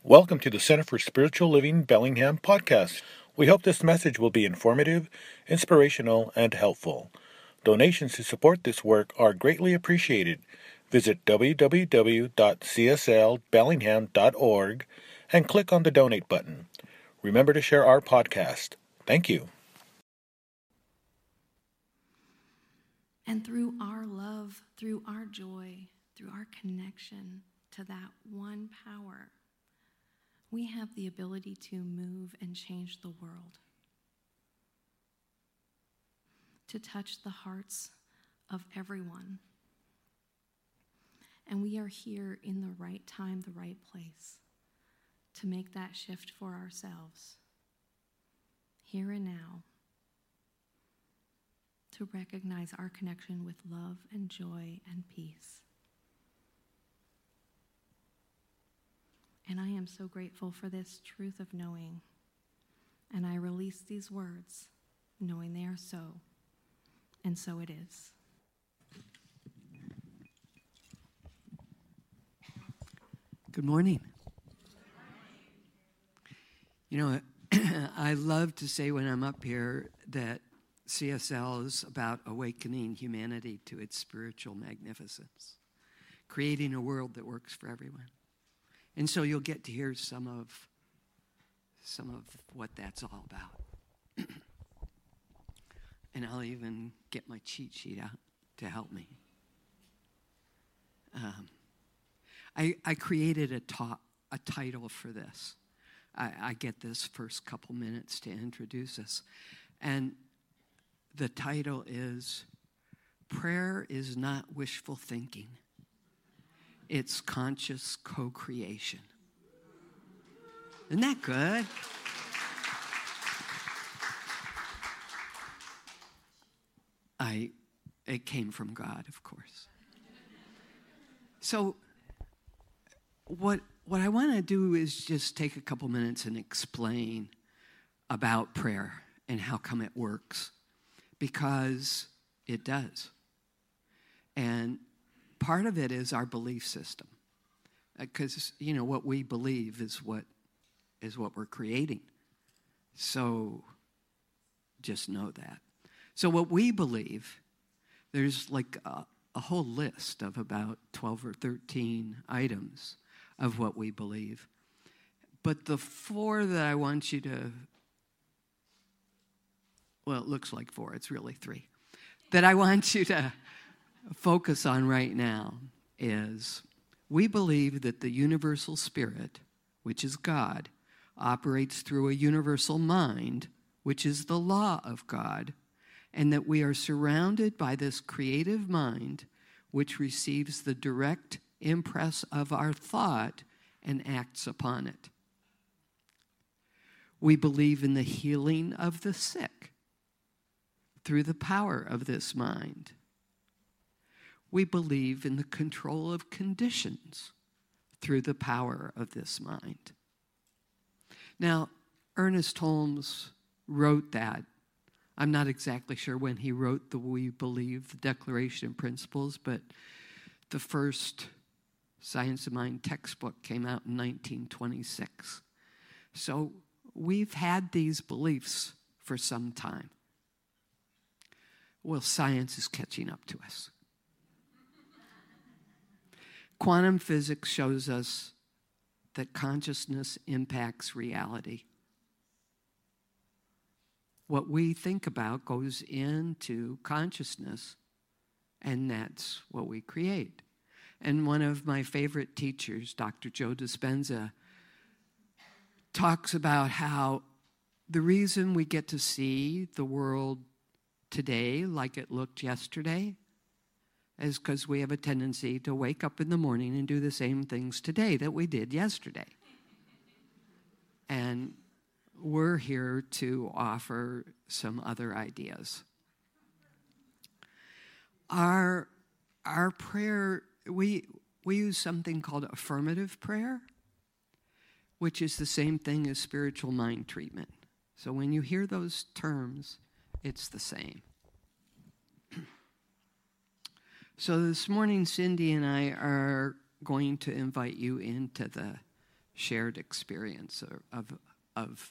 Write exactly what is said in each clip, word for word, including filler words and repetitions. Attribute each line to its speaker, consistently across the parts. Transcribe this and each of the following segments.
Speaker 1: Welcome to the Center for Spiritual Living Bellingham podcast. We hope this message will be informative, inspirational, and helpful. Donations to support this work are greatly appreciated. Visit w w w dot c s l bellingham dot org and click on the donate button. Remember to share our podcast. Thank you.
Speaker 2: And through our love, through our joy, through our connection to that one power, we have the ability to move and change the world, to touch the hearts of everyone. And we are here in the right time, the right place, to make that shift for ourselves, here and now, to recognize our connection with love and joy and peace. And I am so grateful for this truth of knowing. And I release these words, knowing they are so, and so it is.
Speaker 3: Good morning. You know, I love to say when I'm up here that C S L is about awakening humanity to its spiritual magnificence, creating a world that works for everyone. And so you'll get to hear some of some of what that's all about. And I'll even get my cheat sheet out to help me. Um, I, I created a, ta- a title for this. I, I get this first couple minutes to introduce us. And the title is, Prayer is Not Wishful Thinking. It's conscious co-creation. Isn't that good? I, it came from God, of course. So, what what I want to do is just take a couple minutes and explain about prayer and how come it works, because it does. And part of it is our belief system, because you know what we believe is what is what we're creating. So just know that. So what we believe, there's like a, a whole list of about twelve or thirteen items of what we believe. But the four that I want you to, well, it looks like four, it's really three, that I want you to focus on right now is we believe that the universal spirit, which is God, operates through a universal mind, which is the law of God, and that we are surrounded by this creative mind, which receives the direct impress of our thought and acts upon it. We believe in the healing of the sick through the power of this mind. We believe in the control of conditions through the power of this mind. Now, Ernest Holmes wrote that. I'm not exactly sure when he wrote the We Believe, the Declaration of Principles, but the first Science of Mind textbook came out in nineteen twenty-six. So we've had these beliefs for some time. Well, science is catching up to us. Quantum physics shows us that consciousness impacts reality. What we think about goes into consciousness, and that's what we create. And one of my favorite teachers, Doctor Joe Dispenza, talks about how the reason we get to see the world today like it looked yesterday is because we have a tendency to wake up in the morning and do the same things today that we did yesterday. And we're here to offer some other ideas. Our, our prayer, we, we use something called affirmative prayer, which is the same thing as spiritual mind treatment. So when you hear those terms, it's the same. So this morning, Cindy and I are going to invite you into the shared experience of, of, of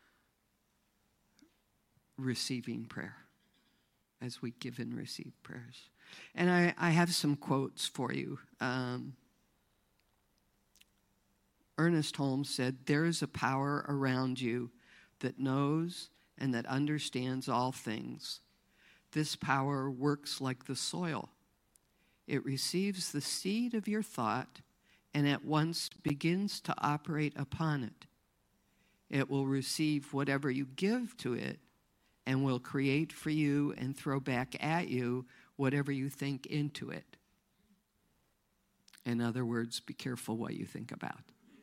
Speaker 3: receiving prayer as we give and receive prayers. And I, I have some quotes for you. Um, Ernest Holmes said, "There is a power around you that knows and that understands all things. This power works like the soil. It receives the seed of your thought and at once begins to operate upon it. It will receive whatever you give to it and will create for you and throw back at you whatever you think into it." In other words, be careful what you think about.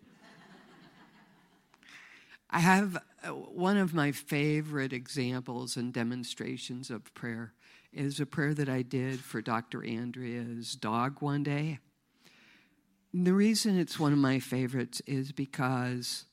Speaker 3: I have one of my favorite examples and demonstrations of prayer is a prayer that I did for Doctor Andrea's dog one day. And the reason it's one of my favorites is because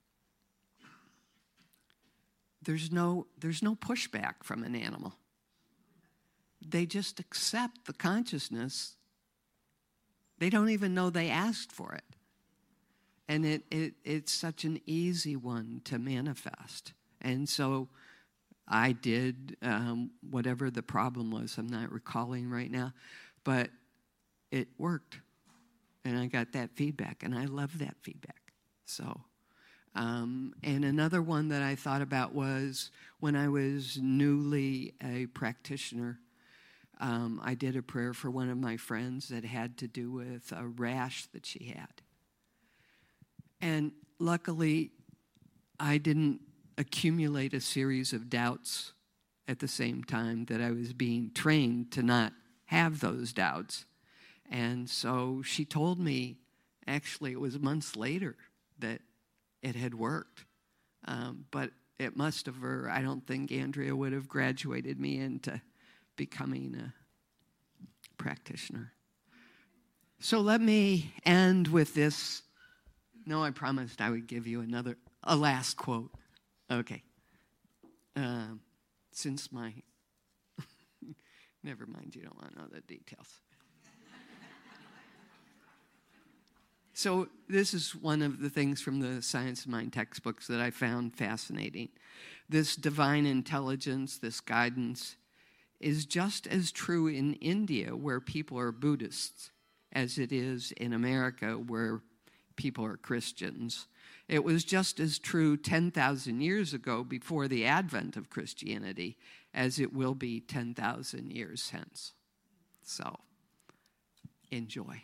Speaker 3: there's no, there's no pushback from an animal. They just accept the consciousness. They don't even know they asked for it. And it, it it's such an easy one to manifest. And so I did um, whatever the problem was. I'm not recalling right now. But it worked. And I got that feedback. And I love that feedback. So, um, and another one that I thought about was when I was newly a practitioner, um, I did a prayer for one of my friends that had to do with a rash that she had. And luckily, I didn't accumulate a series of doubts at the same time that I was being trained to not have those doubts. And so she told me, actually, it was months later that it had worked. Um, but it must have, or I don't think Andrea would have graduated me into becoming a practitioner. So let me end with this. No, I promised I would give you another, a last quote. Okay. Um, since my, never mind, you don't want to know the details. So this is one of the things from the Science of Mind textbooks that I found fascinating. This divine intelligence, this guidance, is just as true in India, where people are Buddhists, as it is in America, where people are Christians. It was just as true ten thousand years ago before the advent of Christianity as it will be ten thousand years hence. So, enjoy.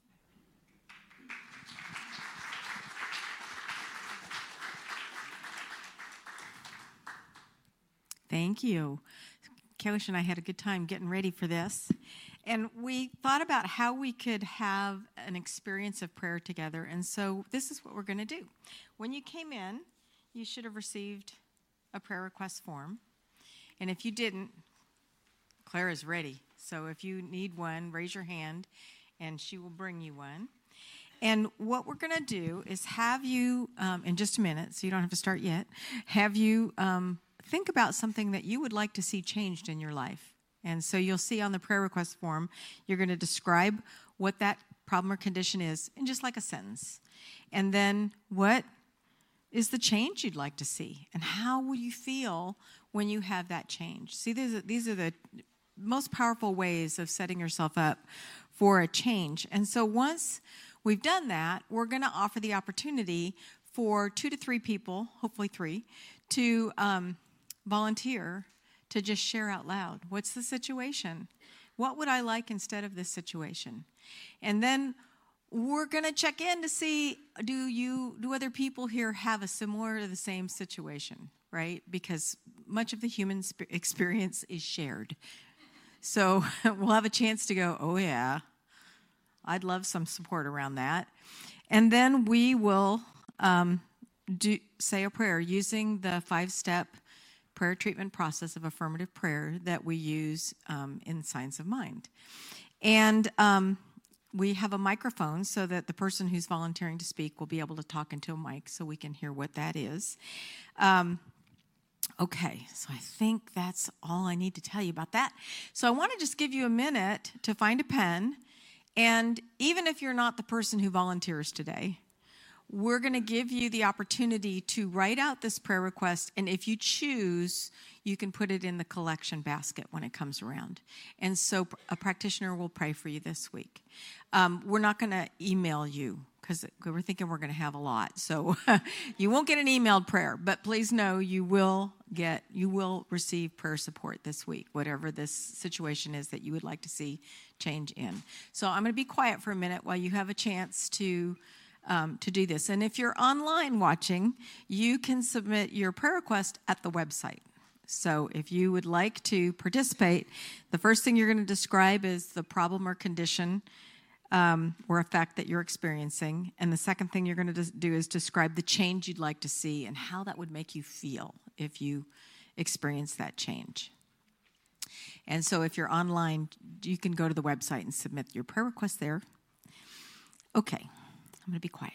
Speaker 4: Thank you. Kailash and I had a good time getting ready for this. And we thought about how we could have an experience of prayer together. And so this is what we're going to do. When you came in, you should have received a prayer request form. And if you didn't, Claire is ready. So if you need one, raise your hand, and she will bring you one. And what we're going to do is have you, um, in just a minute, so you don't have to start yet, have you um, think about something that you would like to see changed in your life. And so you'll see on the prayer request form, you're going to describe what that problem or condition is in just like a sentence. And then what is the change you'd like to see? And how will you feel when you have that change? See, these are, these are the most powerful ways of setting yourself up for a change. And so once we've done that, we're going to offer the opportunity for two to three people, hopefully three, to um, volunteer to just share out loud. What's the situation? What would I like instead of this situation? And then we're going to check in to see, do you, do other people here have a similar or the same situation, right? Because much of the human sp- experience is shared. So we'll have a chance to go, oh yeah, I'd love some support around that. And then we will um, do say a prayer using the five-step prayer treatment process of affirmative prayer that we use um, in Science of Mind. And um, we have a microphone so that the person who's volunteering to speak will be able to talk into a mic so we can hear what that is. Um, okay, so I think that's all I need to tell you about that. So I want to just give you a minute to find a pen. And even if you're not the person who volunteers today, we're going to give you the opportunity to write out this prayer request, and if you choose, you can put it in the collection basket when it comes around. And so a practitioner will pray for you this week. Um, we're not going to email you because we're thinking we're going to have a lot. So you won't get an emailed prayer, but please know you will get, you will receive prayer support this week, whatever this situation is that you would like to see change in. So I'm going to be quiet for a minute while you have a chance to Um, to do this. And if you're online watching, you can submit your prayer request at the website. So if you would like to participate, the first thing you're going to describe is the problem or condition um, or effect that you're experiencing. And the second thing you're going to do is describe the change you'd like to see and how that would make you feel if you experience that change. And so if you're online, you can go to the website and submit your prayer request there. Okay. I'm going to be quiet.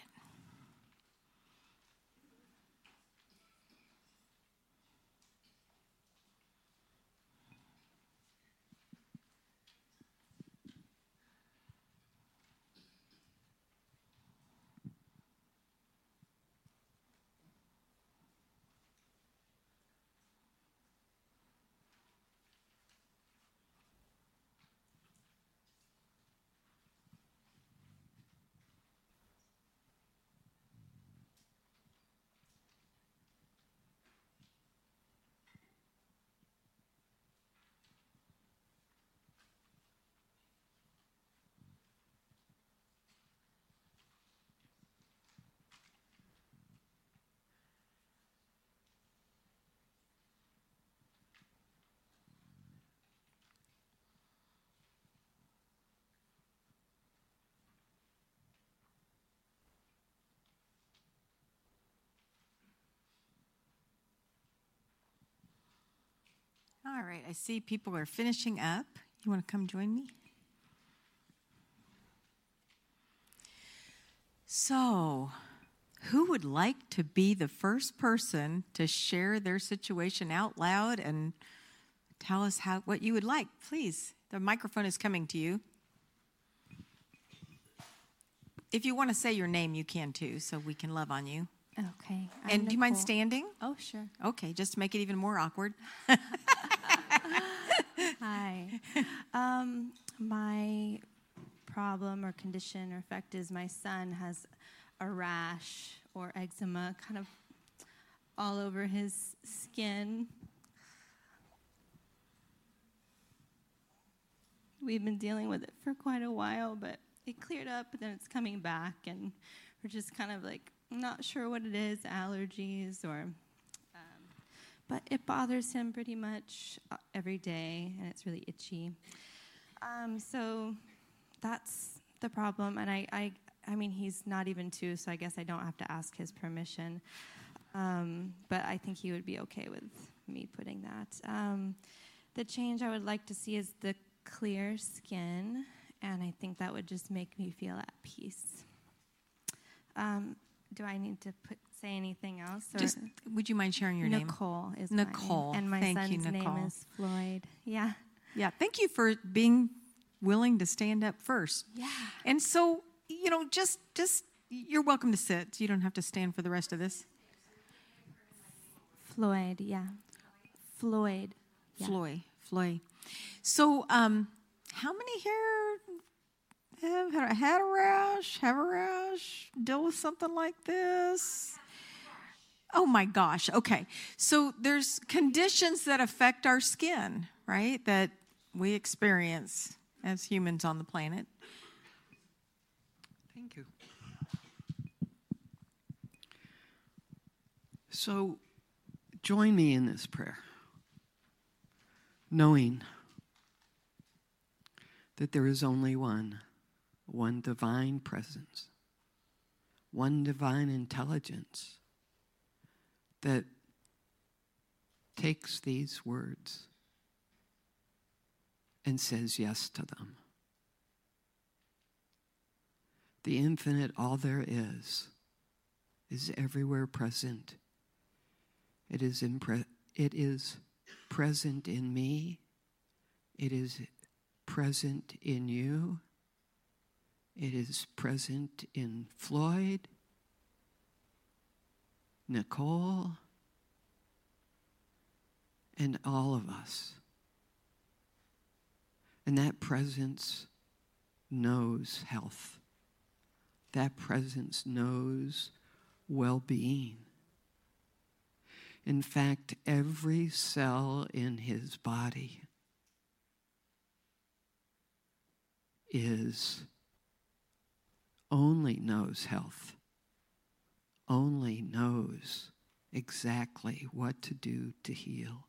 Speaker 4: All right, I see people are finishing up. You want to come join me? So, who would like to be the first person to share their situation out loud and tell us how what you would like? Please, the microphone is coming to you. If you want to say your name, you can too, so we can love on you.
Speaker 5: Okay. I'm
Speaker 4: And do you mind
Speaker 5: Nicole.
Speaker 4: standing?
Speaker 5: Oh, sure.
Speaker 4: Okay, just to make it even more awkward.
Speaker 5: Hi. Um, my problem or condition or effect is my son has a rash or eczema kind of all over his skin. We've been dealing with it for quite a while, but it cleared up, but then it's coming back, and we're just kind of like not sure what it is, allergies or... But it bothers him pretty much every day, and it's really itchy. Um, so that's the problem. And I, I, I mean, he's not even two, so I guess I don't have to ask his permission. Um, but I think he would be okay with me putting that. Um, the change I would like to see is the clear skin, and I think that would just make me feel at peace. Um, do I need to put... say anything else? Or
Speaker 4: Just, would you mind sharing your name?
Speaker 5: Nicole is
Speaker 4: Nicole.
Speaker 5: my name. And my
Speaker 4: Thank
Speaker 5: son's
Speaker 4: you, Nicole.
Speaker 5: name is Floyd. Yeah.
Speaker 4: Yeah, thank you for being willing to stand up first.
Speaker 5: Yeah.
Speaker 4: And so, you know, just, just you're welcome to sit. You don't have to stand for the rest of this.
Speaker 5: Floyd, yeah. Floyd. Yeah.
Speaker 4: Floyd. Floyd. So, um, how many here have had a, had a rash, have a rash, deal with something like this? Oh my gosh. Okay. So there's conditions that affect our skin, right? That we experience as humans on the planet.
Speaker 3: Thank you. So join me in this prayer, knowing that there is only one, one divine presence, one divine intelligence that takes these words and says yes to them. The infinite, all there is, is everywhere present. It is, impre- it is present in me. It is present in you. It is present in Floyd. Nicole, and all of us. And that presence knows health. That presence knows well-being. In fact, every cell in his body is only knows health, only knows exactly what to do to heal.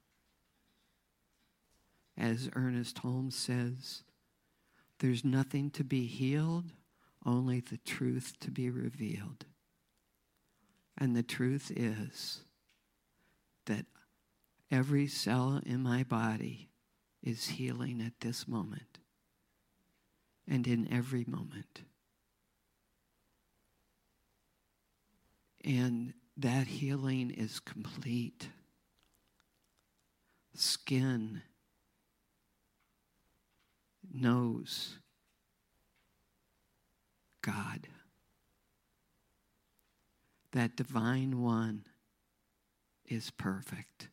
Speaker 3: As Ernest Holmes says, there's nothing to be healed, only the truth to be revealed. And the truth is that every cell in my body is healing at this moment and in every moment. And that healing is complete. Skin knows God. That divine one is perfect.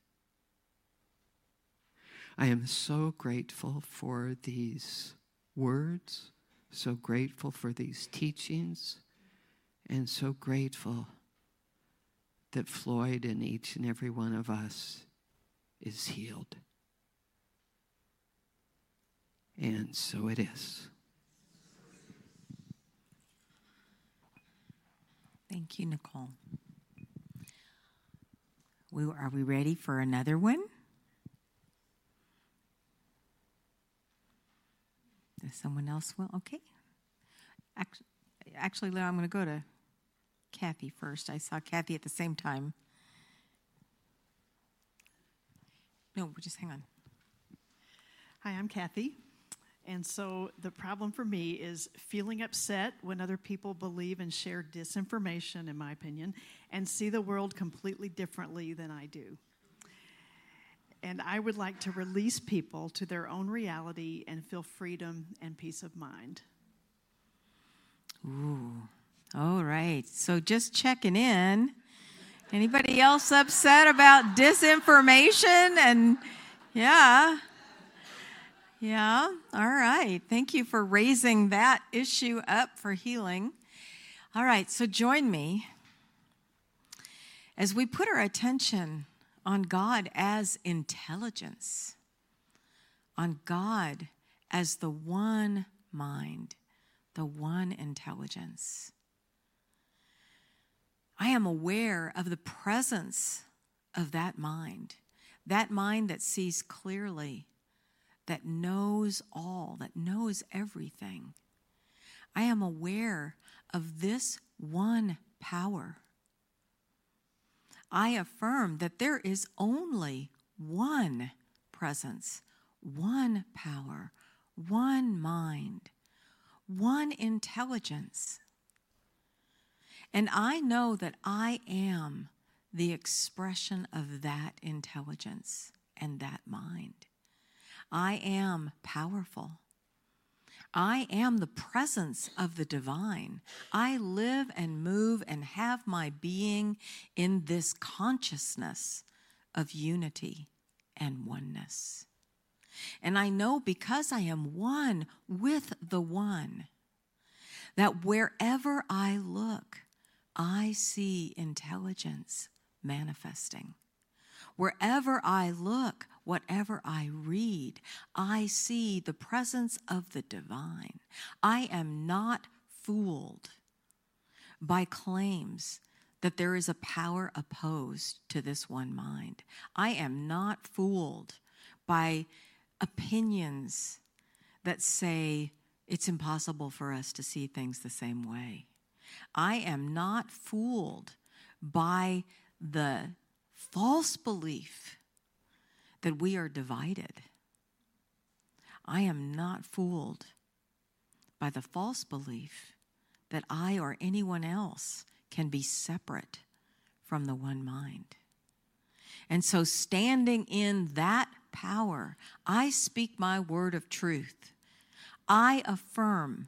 Speaker 3: I am so grateful for these words, so grateful for these teachings, and so grateful that Floyd and each and every one of us is healed. And so it is.
Speaker 4: Thank you, Nicole. We, are we ready for another one? Does someone else will? Okay. Actually, actually Leo, I'm going to go to Kathy first. I saw Kathy at the same time. No, just hang on.
Speaker 6: Hi, I'm Kathy. And so the problem for me is feeling upset when other people believe and share disinformation, in my opinion, and see the world completely differently than I do. And I would like to release people to their own reality and feel freedom and peace of mind.
Speaker 4: Ooh, all right. So just checking in. Anybody else upset about disinformation? And yeah. Yeah, all right. Thank you for raising that issue up for healing. All right, so join me as we put our attention on God as intelligence, on God as the one mind, the one intelligence. I am aware of the presence of that mind, that mind that sees clearly, that knows all, that knows everything. I am aware of this one power. I affirm that there is only one presence, one power, one mind, one intelligence. And I know that I am the expression of that intelligence and that mind. I am powerful. I am the presence of the divine. I live and move and have my being in this consciousness of unity and oneness. And I know because I am one with the one, that wherever I look, I see intelligence manifesting. Wherever I look, whatever I read, I see the presence of the divine. I am not fooled by claims that there is a power opposed to this one mind. I am not fooled by opinions that say it's impossible for us to see things the same way. I am not fooled by the false belief that we are divided. I am not fooled by the false belief that I or anyone else can be separate from the one mind. And so standing in that power, I speak my word of truth. I affirm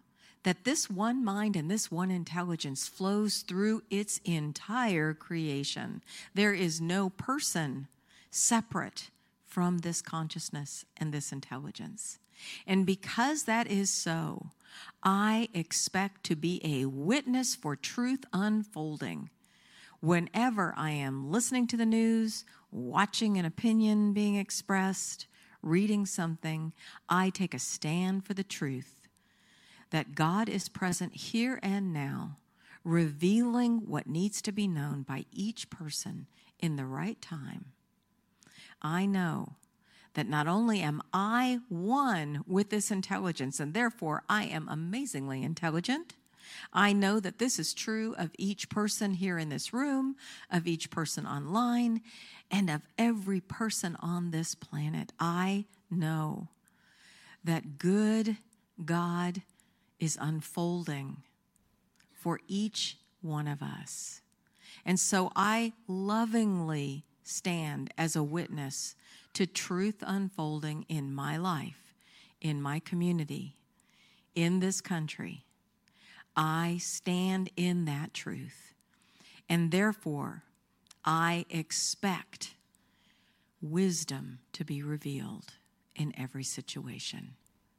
Speaker 4: that this one mind and this one intelligence flows through its entire creation. There is no person separate from this consciousness and this intelligence. And because that is so, I expect to be a witness for truth unfolding. Whenever I am listening to the news, watching an opinion being expressed, reading something, I take a stand for the truth that God is present here and now, revealing what needs to be known by each person in the right time. I know that not only am I one with this intelligence, and therefore I am amazingly intelligent, I know that this is true of each person here in this room, of each person online, and of every person on this planet. I know that good God is unfolding for each one of us. And so I lovingly stand as a witness to truth unfolding in my life, in my community, in this country. I stand in that truth, and therefore I expect wisdom to be revealed in every situation.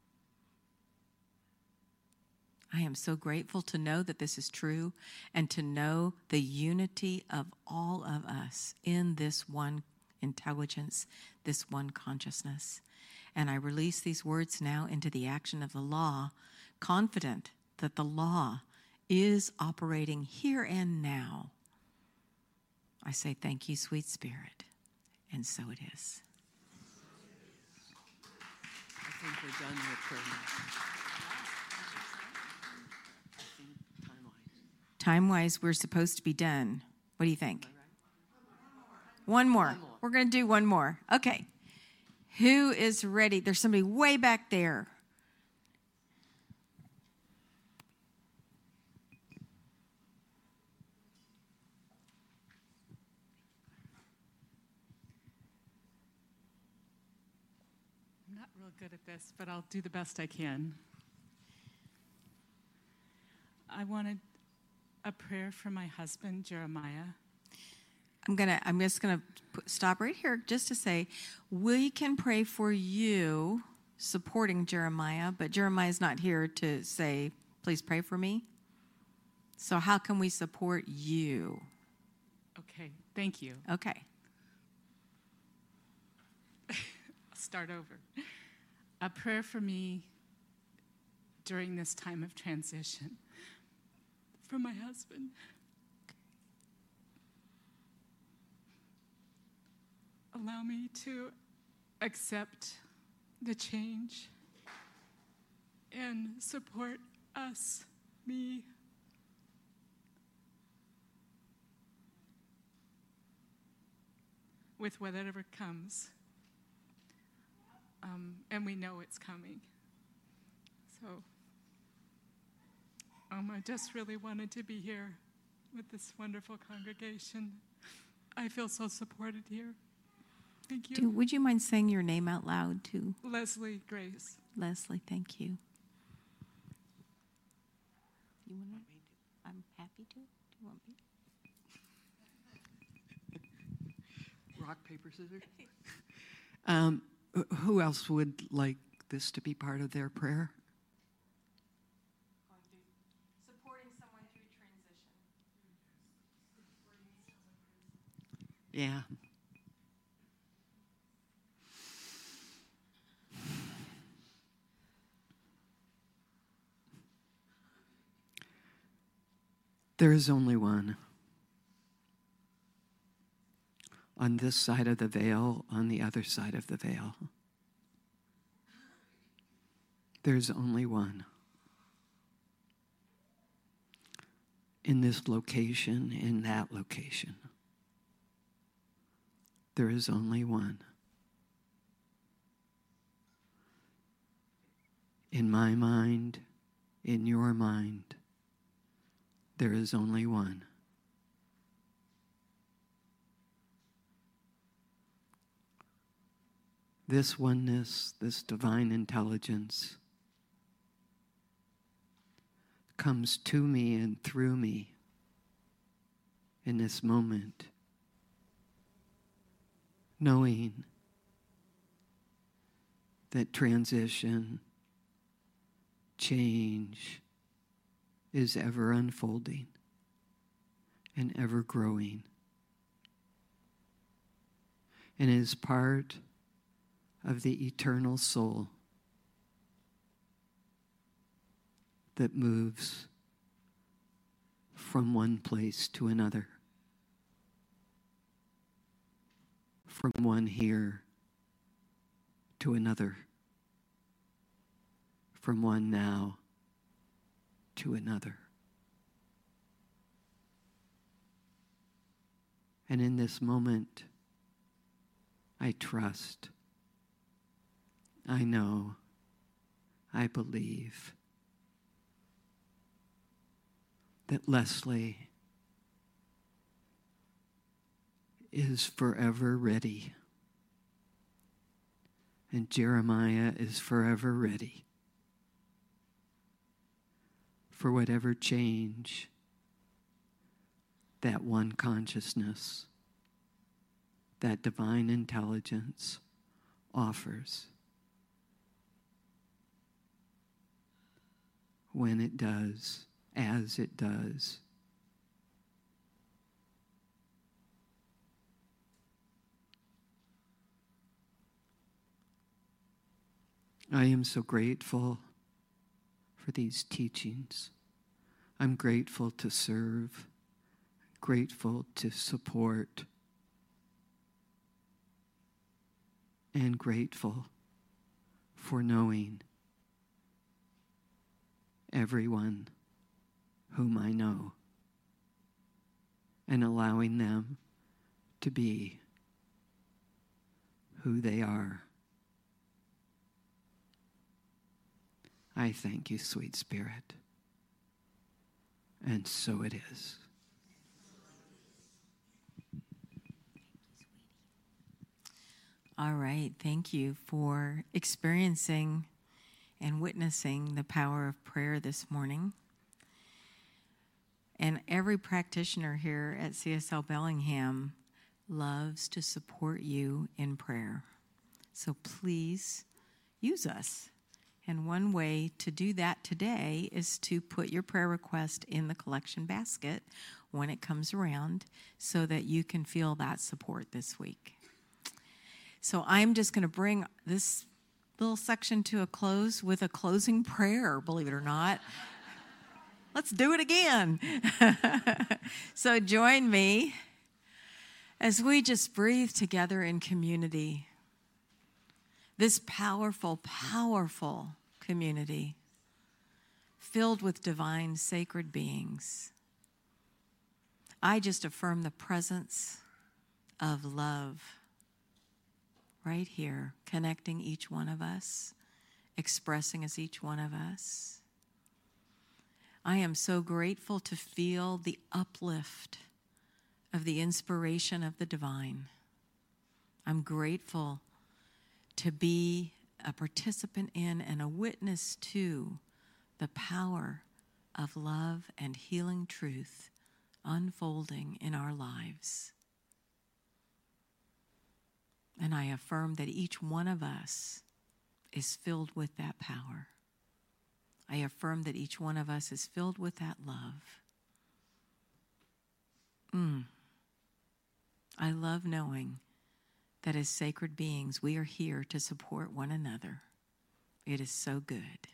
Speaker 4: I am so grateful to know that this is true and to know the unity of all of us in this one intelligence, this one consciousness. And I release these words now into the action of the law, confident that the law is operating here and now. I say thank you, sweet Spirit, and so it is.
Speaker 3: I think we're done with prayer now.
Speaker 4: Time-wise, we're supposed to be done. What do you think? One more. One more. We're going to do one more. Okay. Who is ready? There's somebody way back there.
Speaker 7: I'm not real good at this, but I'll do the best I can. I wanted a prayer for my husband, Jeremiah.
Speaker 4: I'm gonna. I'm just gonna stop right here just to say, we can pray for you, supporting Jeremiah, but Jeremiah's not here to say, please pray for me. So how can we support you?
Speaker 7: Okay, thank you.
Speaker 4: Okay.
Speaker 7: I'll start over. A prayer for me during this time of transition. For my husband. Allow me to accept the change and support us, me. With whatever comes. Um, and we know it's coming. So. Um, I just really wanted to be here with this wonderful congregation. I feel so supported here. Thank you.
Speaker 4: Do, would you mind saying your name out loud, too?
Speaker 7: Leslie Grace.
Speaker 4: Leslie, thank you. You want me to? I'm happy to. Do you want me?
Speaker 3: Rock, paper, scissors. um, who else would like this to be part of their prayer? Yeah. There is only one. On this side of the veil, on the other side of the veil. There's only one. In this location, in that location. There is only one. In my mind, in your mind, there is only one. This oneness, this divine intelligence, comes to me and through me in this moment, knowing that transition, change is ever unfolding and ever growing, and is part of the eternal soul that moves from one place to another, from one here to another, from one now to another. And in this moment, I trust, I know, I believe that Leslie is forever ready, and Jeremiah is forever ready for whatever change that one consciousness, that divine intelligence offers. When it does, as it does. I am so grateful for these teachings. I'm grateful to serve, grateful to support, and grateful for knowing everyone whom I know and allowing them to be who they are. I thank you, sweet Spirit. And so it is.
Speaker 4: All right. Thank you for experiencing and witnessing the power of prayer this morning. And every practitioner here at C S L Bellingham loves to support you in prayer. So please use us. And one way to do that today is to put your prayer request in the collection basket when it comes around so that you can feel that support this week. So I'm just going to bring this little section to a close with a closing prayer, believe it or not. Let's do it again. So join me as we just breathe together in community. This powerful, powerful community filled with divine, sacred beings. I just affirm the presence of love right here, connecting each one of us, expressing as each one of us. I am so grateful to feel the uplift of the inspiration of the divine. I'm grateful to be a participant in and a witness to the power of love and healing truth unfolding in our lives. And I affirm that each one of us is filled with that power. I affirm that each one of us is filled with that love. Mm. I love knowing that as sacred beings, we are here to support one another. It is so good.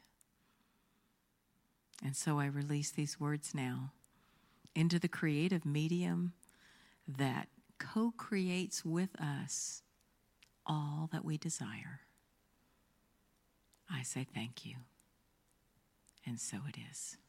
Speaker 4: And so I release these words now into the creative medium that co-creates with us all that we desire. I say thank you. And so it is.